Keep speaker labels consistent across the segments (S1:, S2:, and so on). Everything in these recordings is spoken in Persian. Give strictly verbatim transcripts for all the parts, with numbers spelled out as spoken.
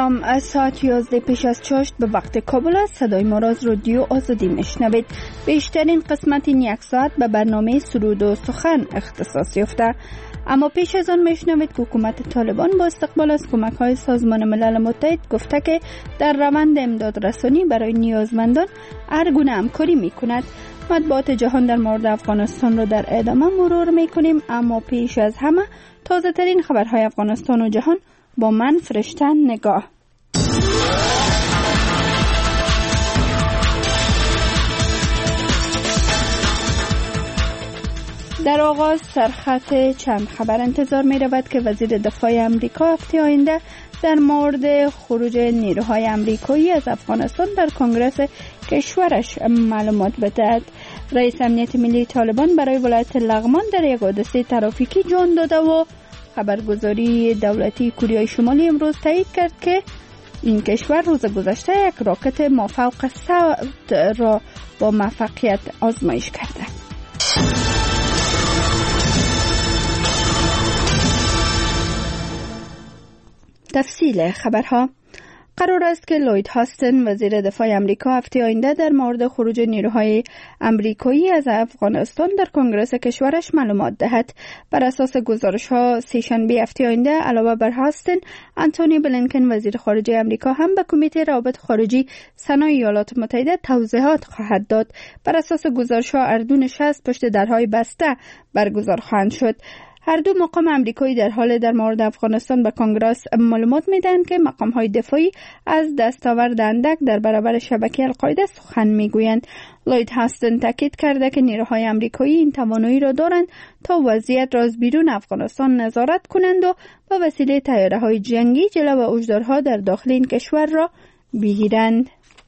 S1: سلام، از ساعت یازده پیش از چاشت به وقت کابل است. صدای ما را از رادیو آزادی میشنوید. بیشترین قسمت این یک ساعت به برنامه سرود و سخن اختصاص یافته، اما پیش از آن میشنوید که حکومت طالبان با استقبال از کمک های سازمان ملل متحد گفته که در روند امداد رسانی برای نیازمندان هر گونه همکاری میکند. مطبوعات جهان در مورد افغانستان را در ادامه مرور میکنیم، اما پیش از همه تازه ترین خبرهای افغانستان و جهان با من فرشته نگاه. در آغاز سرخط چند خبر انتظار می رود که وزیر دفاع امریکا هفته آینده در مورد خروج نیروهای امریکایی از افغانستان در کنگره کشورش معلومات بدهد. رئیس امنیت ملی طالبان برای ولایت لغمان در یک حادثه ترافیکی جان داده و خبرگزاری دولتی کره شمالی امروز تایید کرد که این کشور روز گذشته یک راکت مافوق صوت را با موفقیت آزمایش کرده. تفصیل خبرها. قرار است که لوید هاستن وزیر دفاع امریکا هفته آینده در مورد خروج نیروهای امریکایی از افغانستان در کنگره کشورش معلومات دهد. بر اساس گزارش‌ها سه‌شنبه هفته آینده علاوه بر هاستن، آنتونی بلینکن وزیر خارجه امریکا هم به کمیته روابط خارجی سنا ایالات متحده توضیحات خواهد داد. بر اساس گزارش‌ها اردو شصت پشت درهای بسته برگزار خواهند شد. هر دو مقام امریکایی در حال در مورد افغانستان به کنگره معلومات میدن که مقام‌های دفاعی از دستاورد اندک در برابر شبکه القاعده سخن میگویند. لوید هاستن تاکید کرده که نیروهای امریکایی این توانایی را دارند تا وضعیت را از بیرون افغانستان نظارت کنند و با وسیله طیاره‌های جنگی جلو اوجدارها در داخل این کشور را بگیرند.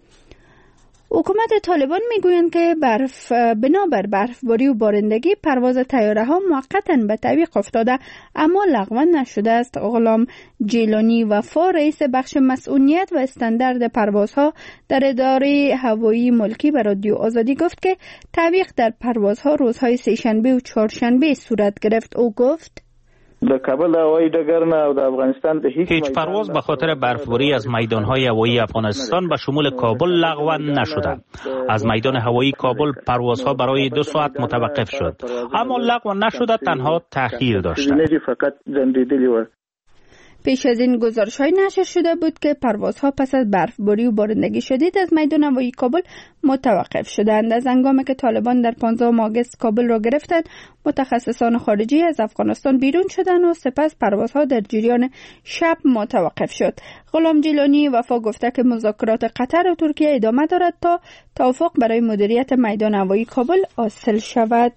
S1: حکومت طالبان میگویند که برف بنابر برفباری و بارندگی پرواز طیاره ها موقتا به تعویق افتاده اما لغو نشده است. غلام جیلانی وفا رئیس بخش مسئولیت و استاندارد پروازها در اداره هوایی ملکی به رادیو آزادی گفت که تعویق در پروازها روزهای سه‌شنبه و چهارشنبه صورت گرفت. او گفت
S2: د کابل هوایی ډګر نه او د افغانستان د هیڅ
S3: هیچ پرواز به خاطر برفباری از میدان‌های هوایی افغانستان به شمول کابل لغو نشده. از میدان هوایی کابل پروازها برای دو ساعت متوقف شد، اما لغو نشده، تنها تأخیر داشته.
S2: فقط زندیدلی و
S1: پیش از این گزارش‌های نشر شده بود که پروازها پس از برفباری و بارندگی شدید از میدان هوایی کابل متوقف شدند. از هنگامی که طالبان در پانزدهم آگوست کابل را گرفتند، متخصصان خارجی از افغانستان بیرون شدند و سپس پروازها در جریان شب متوقف شد. غلام جیلانی وفا گفته که مذاکرات قطر و ترکیه ادامه دارد تا توافق برای مدیریت میدان هوایی کابل حاصل شود.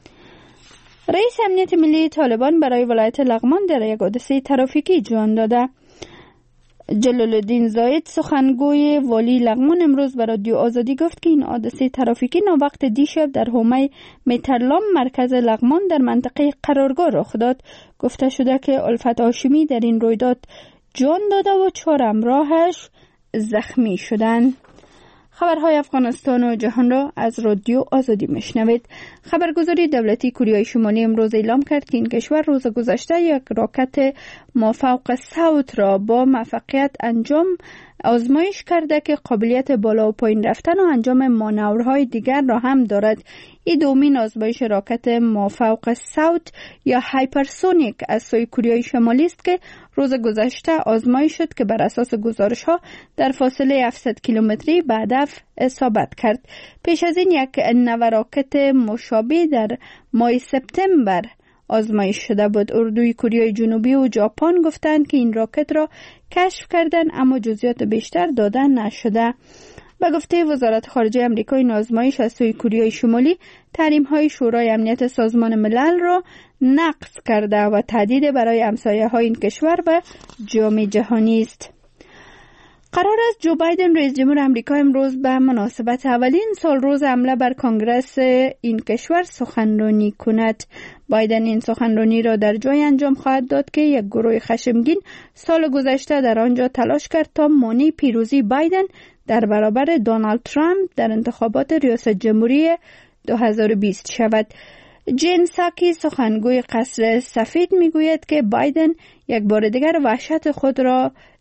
S1: رئیس امنیت ملی طالبان برای ولایت لغمان در یک حادثه ترافیکی جان داده. جلال الدین زاید سخنگوی والی لغمان امروز به رادیو آزادی گفت که این حادثه ترافیکی ناوقت دیشب در حومه مترلام مرکز لغمان در منطقه قرارگاه رخ داد. گفته شده که الفت هاشمی در این رویداد جان داده و چهار همراهش زخمی شدند. خبرهای افغانستان و جهان را از رادیو آزادی میشنوید. خبرگزاری دولتی کره شمالی امروز اعلام کرد که این کشور روز گذشته یک راکت مافوق صوت را با موفقیت انجام آزمایش کرده که قابلیت بالا و پایین رفتن و انجام مانورهای دیگر را هم دارد. این دومین آزمایش راکت مافوق صوت یا هایپرسونیک از سوی کره شمالی است که روز گذشته آزمایش شد که بر اساس گزارش‌ها در فاصله هفتصد کیلومتری به هدف اصابت کرد. پیش از این یک نوع راکت مشابه در ماه سپتامبر آزمایش شده بود. اردوی کره جنوبی و ژاپن گفتند که این راکت را کشف کردند اما جزئیات بیشتر داده نشده. به گفته وزارت خارجه آمریکا این آزمایش از سوی کره شمالی تحریم‌های شورای امنیت سازمان ملل را نقض کرده و تهدید برای همسایه‌های این کشور به جامعه جهانی است. قرار است جو بایدن رئیس جمهور آمریکا امروز به مناسبت اولین سال روز حمله بر کنگره این کشور سخنرانی کند. بایدن این سخنرانی را در جای انجام خواهد داد که یک گروه خشمگین سال گذشته در آنجا تلاش کرد تا مانع پیروزی بایدن در برابر دونالد ترامپ در انتخابات ریاست جمهوری دو هزار و بیست شود. جین ساکی سخنگوی قصر سفید میگوید که بایدن یک بار دیگر وحشت خود را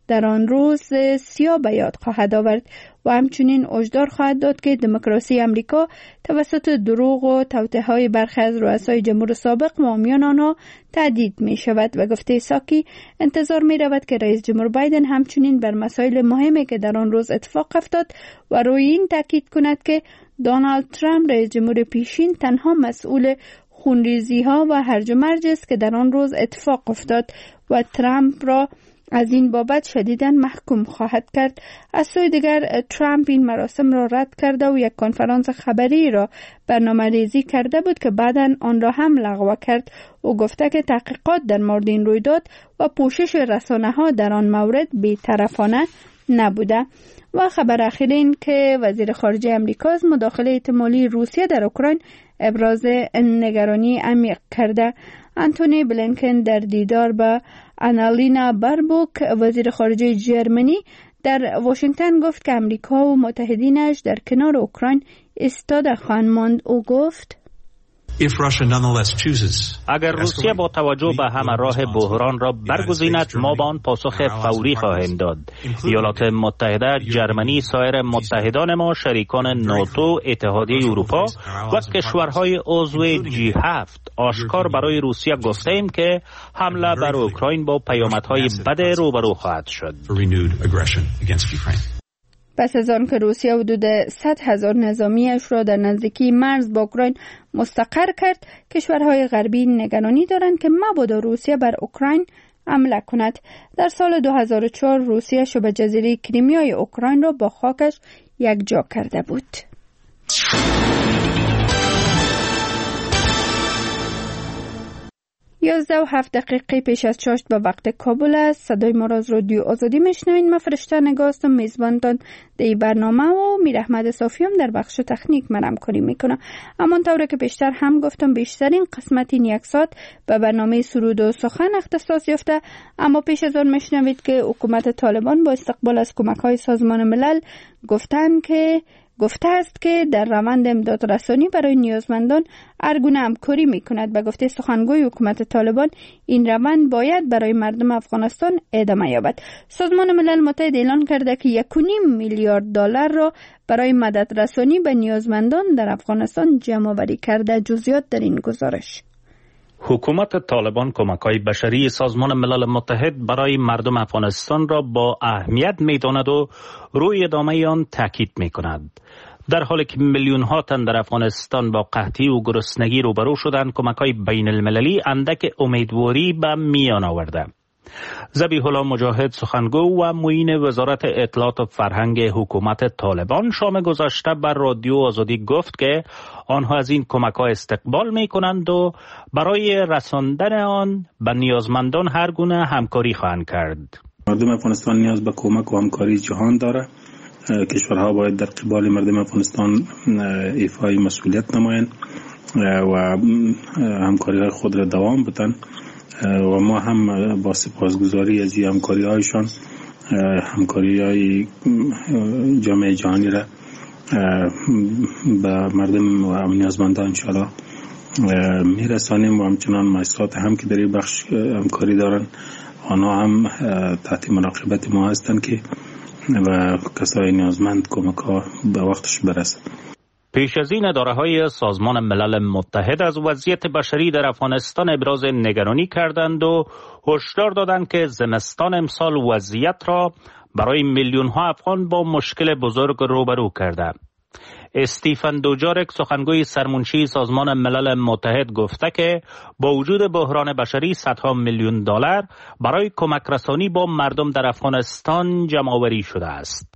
S1: در آن روز سیاه به یاد خواهد آورد و همچنین هشدار خواهد داد که دموکراسی امریکا توسط دروغ و توطئه‌های برخی از رؤسای جمهور سابق و حامیان آنها تهدید می شود و گفته ساکی انتظار می رود که رئیس جمهور بایدن همچنین بر مسائل مهمی که در آن روز اتفاق افتاد و روی این تاکید کند که دونالد ترامپ رئیس جمهور پیشین تنها مسئول خونریزی ها و هرج و مرج است که در آن روز اتفاق افتاد و ترامپ را از این بابت شدیداً محکوم خواهد کرد. از سوی دیگر ترامپ این مراسم را رد کرده و یک کنفرانس خبری را برنامه‌ریزی کرده بود که بعداً آن را هم لغو کرد. او گفته که تحقیقات در مورد این رویداد و پوشش رسانه‌ها در آن مورد بی‌طرفانه نبوده. و خبر اخیر این که وزیر خارجه امریکا از مداخله احتمالی روسیه در اوکراین ابراز نگرانی عمیق کرده. آنتونی بلینکن در دیدار با آنالینا باربوک وزیر خارجه جرمنی در واشنگتن گفت که امریکا و متحدینش در کنار اوکراین ایستاده خواهند ماند. او گفت
S3: اگر روسیه با توجه به همه راه بحران را برگزیند ما با آن پاسخ فوری خواهیم داد. ایالات متحده، جرمنی، سایر متحدان ما، شریکان ناتو، اتحادیه اروپا و کشورهای عضو جی هفت آشکار برای روسیه گفته ایم که حمله بر اوکراین با پیامدهای بد روبرو خواهد شد.
S1: پس از آن که روسیه حدود صد هزار نظامیش را در نزدیکی مرز با اوکراین مستقر کرد، کشورهای غربی نگرانی دارند که مبادا روسیه بر اوکراین حمله کند. در سال دو هزار و چهار روسیه شبه جزیره کریمیای اوکراین را با خاکش یکجا کرده بود. یازده و هفت دقیقه پیش از چاشت به وقت کابل است. صدای ما را از رادیو آزادی میشنوین. من فرشته نگاه هستم، میزبانتان در این برنامه و میر احمد صافیام در بخش تکنیک من همکاری میکنم. همانطور که پیشتر هم گفتم بیشترین قسمت این یک ساعت به برنامه سرود و سخن اختصاص یافته، اما پیش از آن میشنوید که حکومت طالبان با استقبال از کمک‌های سازمان ملل گفتن که گفته است که در روند امداد رسانی برای نیازمندان هر گونه همکاری میکند. به گفته سخنگوی حکومت طالبان این روند باید برای مردم افغانستان ادامه یابد. سازمان ملل متحد اعلان کرده که یک و نیم میلیارد دلار را برای مدد رسانی به نیازمندان در افغانستان جمع آوری کرده. جزئیات در این گزارش.
S3: حکومت طالبان کمک‌های بشری سازمان ملل متحد برای مردم افغانستان را با اهمیت می‌داند و روی ادامه آن تاکید می‌کند. در حالی که میلیون ها تن در افغانستان با قحطی و گرسنگی روبرو شدند، کمک‌های بین المللی اندک امیدواری به میان آورده. ذبیح الله مجاهد سخنگو و معین وزارت اطلاعات و فرهنگ حکومت طالبان شام گذشته بر رادیو آزادی گفت که آنها از این کمک‌ها استقبال می‌کنند و برای رساندن آن به نیازمندان هر گونه همکاری خواهند کرد.
S4: مردم افغانستان نیاز به کمک و همکاری جهان داره. کشورها باید در قبال مردم افغانستان ایفای مسئولیت نمایند و همکاری‌های خود را دوام بدن و ما هم با سپاسگزاری از این همکاری هایشان همکاری های جامعه جهانی را به مردم و نیازمندان انشاءالله میرسانیم و همچنان مؤسسات هم که در این بخش همکاری دارن آنها هم تحت مراقبت ما هستند که و کسای نیازمند کمک ها به وقتش برسد.
S3: پیش از این اداره‌های سازمان ملل متحد از وضعیت بشری در افغانستان ابراز نگرانی کردند و هشدار دادند که زمستان امسال وضعیت را برای میلیون ها افغان با مشکل بزرگ روبرو کرده. استیفن دوجارک سخنگوی سرمنشی سازمان ملل متحد گفته که با وجود بحران بشری صدها میلیون دلار برای کمک رسانی با مردم در افغانستان جمع آوری شده است.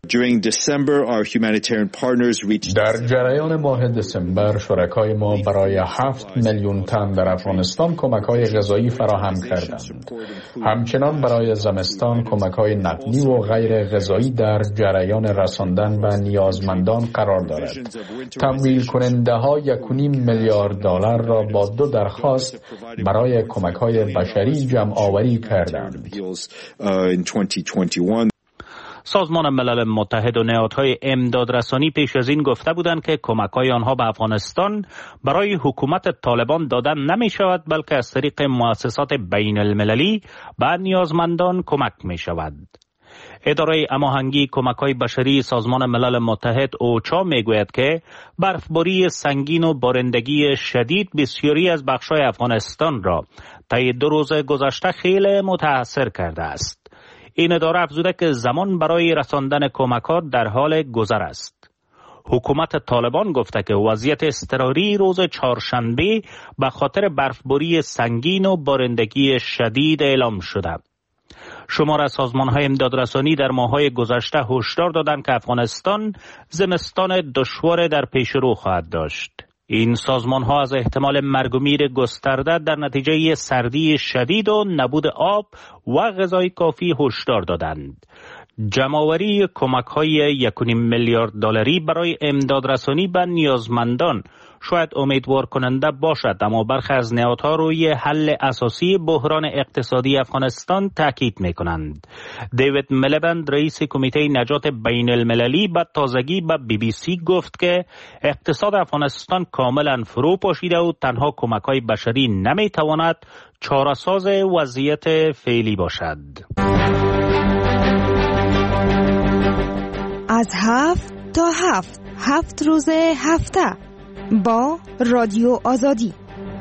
S5: در جریان ماه دسامبر شرکای ما برای هفت میلیون تن در افغانستان کمک‌های غذایی فراهم کردند. همچنان برای زمستان کمک‌های نقدی و غیر غذایی در جریان رساندن به نیازمندان قرار دارد. تمویل کننده ها یک و نیم میلیارد دلار را با دو درخواست برای کمک‌های بشری جمع آوری کردند.
S3: سازمان ملل متحد و نهادهای امدادرسانی پیش از این گفته بودند که کمک‌های آنها به افغانستان برای حکومت طالبان دادن نمی شود، بلکه از طریق مؤسسات بین المللی به نیازمندان کمک می شود. اداره هماهنگی کمک‌های بشری سازمان ملل متحد اوچا میگوید که برفباری سنگین و بارندگی شدید بسیاری از بخش‌های افغانستان را طی دو روز گذشته خیلی متاثر کرده است. این اداره افزوده که زمان برای رساندن کمک‌ها در حال گذر است. حکومت طالبان گفته که وضعیت اضطراری روز چهارشنبه به خاطر برفباری سنگین و بارندگی شدید اعلام شده. شمار از سازمان‌های امدادرسانی در ماه‌های گذشته هشدار دادند که افغانستان زمستان دشوار در پیش رو خواهد داشت. این سازمان‌ها از احتمال مرگ و میر گسترده در نتیجه سردی شدید و نبود آب و غذای کافی هشدار دادند. جمع‌آوری کمک‌های یک و نیم میلیارد دلاری برای امدادرسانی به نیازمندان شاید امیدوار کننده باشد، اما برخی از نهادها روی حل اساسی بحران اقتصادی افغانستان تاکید می‌کنند. دیوید ملیبند رئیس کمیته نجات بین المللی به تازگی به بی بی سی گفت که اقتصاد افغانستان کاملا فرو پاشیده و تنها کمک‌های بشری نمی‌تواند چاره‌ساز وضعیت فعلی باشد.
S6: از هفت تا هفت هفت روز هفته با رادیو آزادی.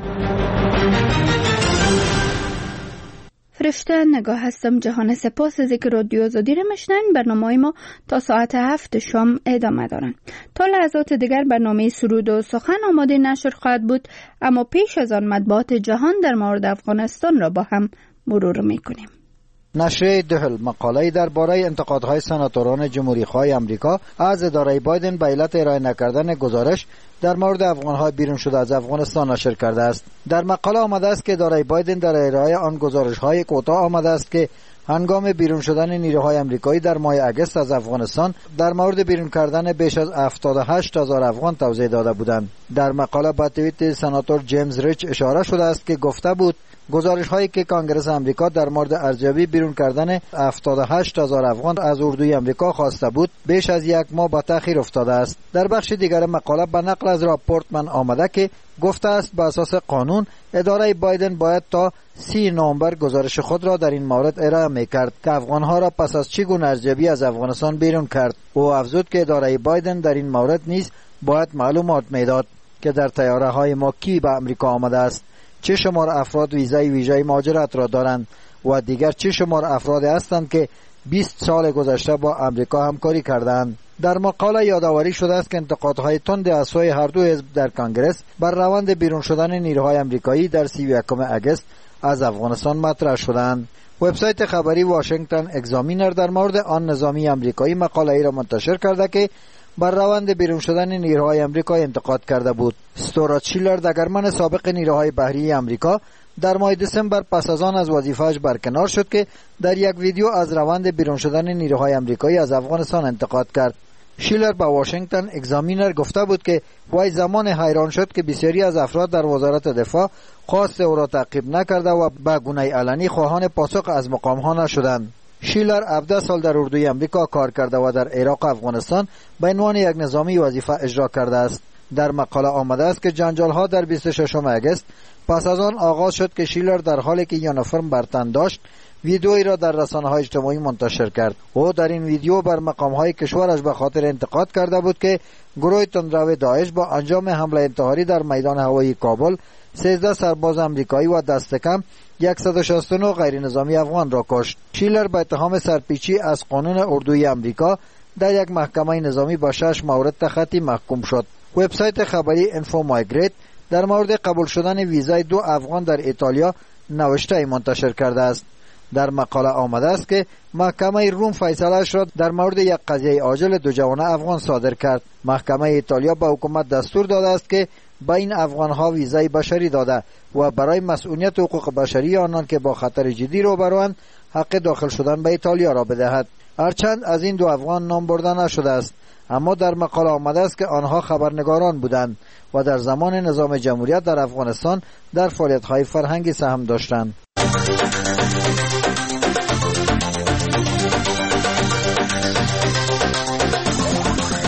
S1: فرشته نگاه هستم جهان. سپاس از اینکه رادیو آزادی را میشنوین. برنامه ما تا ساعت هفت شام ادامه دارن. تا لحظات دیگر برنامه سرود و سخن آماده نشر خواهد بود، اما پیش از آن مطبوعات جهان در مورد افغانستان را با هم مرور میکنیم.
S7: نشریه دهل مقاله‌ای درباره انتقادهای سناتوران جمهوری‌خواه آمریکا از اداره بایدن به علت ارائه نکردن گزارش در مورد افغان‌های بیرون شده از افغانستان نشر کرده است. در مقاله آمده است که اداره بایدن در ارائه آن گزارش‌های کوتاه آمده است که هنگام بیرون شدن نیروهای آمریکایی در ماه اگست از افغانستان در مورد بیرون کردن بیش از هفتاد و هشت هزار افغان توضیح داده بودند. در مقاله به توییت سناتور جیمز ریچ اشاره شده است که گفته بود گزارش هایی که کانگرس آمریکا در مورد ارزیابی بیرون کردن هفتاد و هشت هزار افغان از اردوی آمریکا خواسته بود بیش از یک ماه به تأخیر افتاده است. در بخش دیگر مقاله به نقل از راپورت من آمده که گفته است به اساس قانون اداره بایدن باید تا سی نوامبر گزارش خود را در این مورد ارائه می‌کرد که افغان‌ها را پس از چگونه ارزیابی از افغانستان بیرون کرد. او افزود که اداره بایدن در این مورد نیز باید معلومات میداد که در طیاره‌های ما کی به آمریکا آمده است، چه شمار افراد ویزای ویژه مهاجرت را دارند و دیگر چه شمار افرادی هستند که بیست سال گذشته با آمریکا همکاری کردند. در مقاله یادآوری شده است که انتقادهای تند از سوی هر دو حزب در کانگرس بر روند بیرون شدن نیروهای آمریکایی در سی و یکم اگست از افغانستان مطرح شدند. وبسایت خبری واشنگتن اگزامینر در مورد آن نظامی آمریکایی مقاله ای را منتشر کرده که بر روند بیرون شدن نیروهای آمریکایی انتقاد کرده بود. استورات شیلر دگرمن سابق نیروهای بحری آمریکا در ماه دسامبر پس از آن از وظیفه‌اش برکنار شد که در یک ویدیو از روند بیرون شدن نیروهای آمریکایی از افغانستان انتقاد کرد. شیلر با واشنگتن اگزامینر گفته بود که وای زمان حیران شد که بسیاری از افراد در وزارت دفاع خواست او را تعقیب نکرده و به گونه علنی خواهان پاسخ از مقام‌ها نشدند. شیلر هفده سال در اردوی آمریکا کار کرده و در عراق و افغانستان به عنوان یک نظامی وظیفه اجرا کرده است. در مقاله آمده است که جنجال‌ها در بیست و ششم اگست پس از آن آغاز شد که شیلر در حالی که یونیفرم بر تن داشت ویدئویی را در رسانه‌های اجتماعی منتشر کرد. او در این ویدیو بر مقام‌های کشورش به خاطر انتقاد کرده بود که گروه تندرو داعش با انجام حمله انتحاری در میدان هوایی کابل سیزده سرباز آمریکایی و دست کم صد و شصت و نه غیر نظامی افغان را کشت. شیلر به اتهام سرپیچی از قانون اردوی آمریکا در یک محکمه نظامی با شش مورد تخطی محکوم شد. وبسایت خبری اینفو مایگریت در مورد قبول شدن ویزای دو افغان در ایتالیا نوشته منتشر کرده است. در مقاله آمده است که محکمه روم فیصله‌اش را در مورد یک قضیه عاجل دو جوان افغان صادر کرد. محکمه ایتالیا به حکومت دستور داده است که به این افغان‌ها ویزای بشری داده و برای مسئولیت حقوق بشری آنان که با خطر جدی روبروند حق داخل شدن به ایتالیا را بدهد. هرچند از این دو افغان نام برده نشده است، اما در مقاله آمده است که آنها خبرنگاران بودند و در زمان نظام جمهوریت در افغانستان در فعالیت‌های فرهنگی سهم داشتند.